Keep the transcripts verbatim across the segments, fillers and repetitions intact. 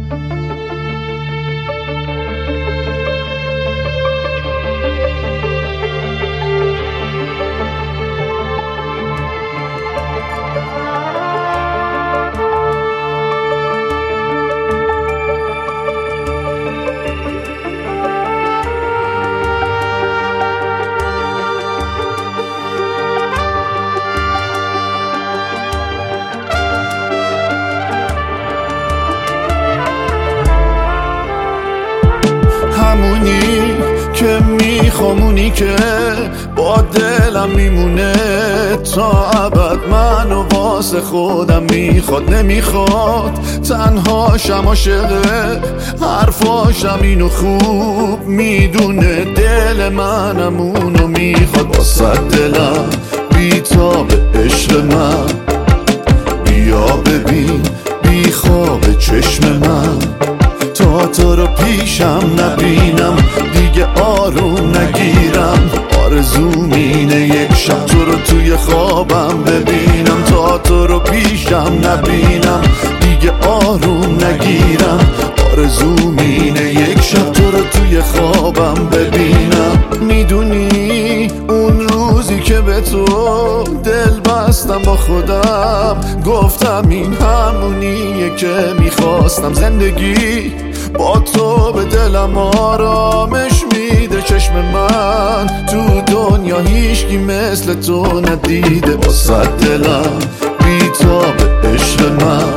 همونی که میخوامونی که با دلم میمونه تا ابد، منو واسه خودم میخواد نمیخواد تنهاشم، عاشقه حرفاشم اینو خوب میدونه، دل منم اونو میخواد. واسه دلم بیتاب عشق من، بیا ببین بی خواب چشم من، تا تو رو پیشم نبینم دیگه آروم نگیرم، آرزوم اینه یک شب تو رو توی خوابم ببینم، تا تو رو پیشم نبینم دیگه آروم نگیرم، آرزوم اینه یک شب تو رو توی خوابم ببینم. میدونی اون روزی که به تو دل بستم با خودم، گفتم این همونیه که میخواستم، زندگی با تو به دلم آرامش میده، چشم من تو دنیا هیچکی مثل تو ندیده. واسه دلم بیتاب عشق من،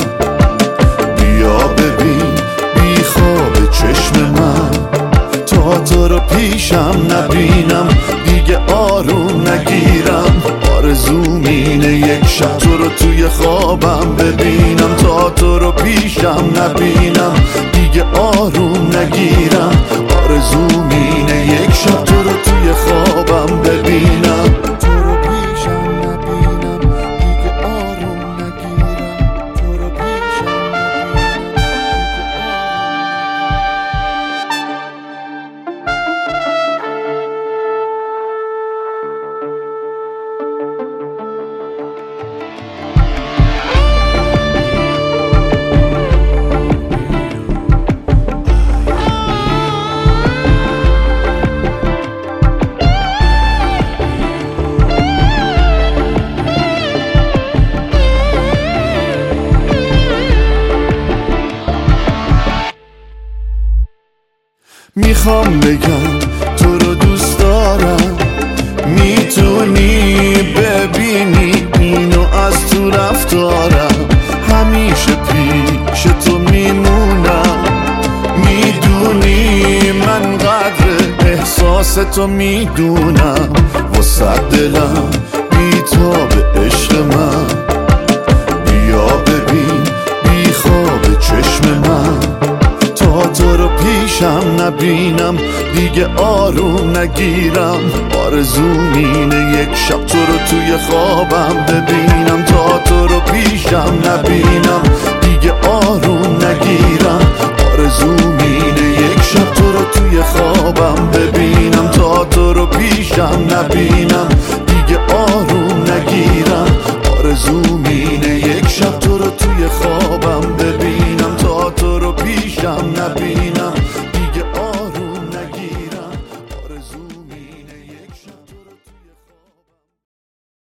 بیا ببین بی خواب چشم من، تا تو رو پیشم نبینم دیگه آروم نگیرم، آرزوم اینه یک شب تو رو توی خوابم ببینم، تا تو رو پیشم نبینم دیگه آروم نگیرم، آرزوم اینه یک شب تو رو توی خوابم ببینم، تو رو پیشم نبینم دیگه آروم نگیرم، تو رو پیشم میخوام بگم تو رو دوست دارم، میتونی ببینی اینو از تو رفتارم، همیشه پیش تو میمونم، میدونی من قدر احساس تو میدونم. واسه دلم بیتاب عشق من، بیا ببین بی خواب چشم من، تا تو رو پیشم نبینم دیگه آروم نگیرم، آرزوم اینه یک شب تو رو توی خوابم ببینم، تا تو رو پیشم نبینم دیگه آروم نگیرم، آرزوم اینه یک شب تو رو توی خوابم ببینم، تا تو رو پیشم نبینم.